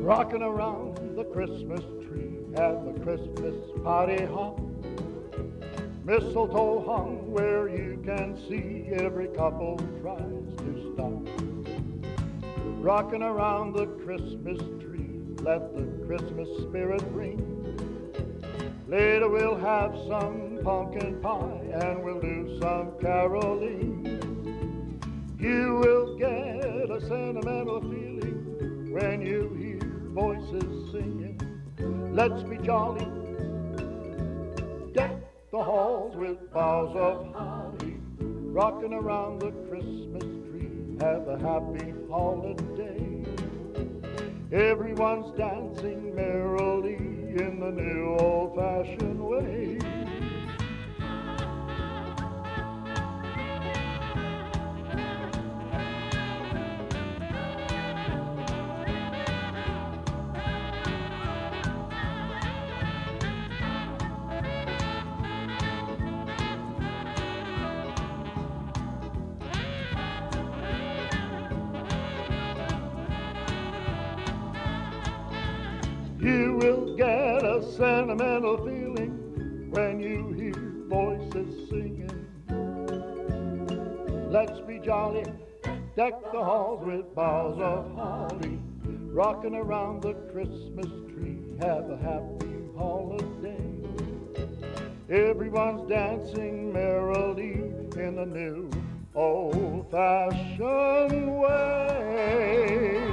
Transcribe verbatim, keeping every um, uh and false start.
rocking around the Christmas tree at the Christmas party hop. Mistletoe hung where you can see every couple tries to stop. Rocking around the Christmas tree, let the Christmas spirit ring. Later we'll have some pumpkin pie and we'll do some caroling. You will get a sentimental feeling when you hear voices singing. Let's be jolly, deck the halls with boughs of holly, rocking around the Christmas tree, have a happy holiday. Everyone's dancing merrily in the new old-fashioned way. You will get a sentimental feeling when you hear voices singing. Let's be jolly, deck the halls with boughs of holly, rocking around the Christmas tree, have a happy holiday. Everyone's dancing merrily in the new old-fashioned way.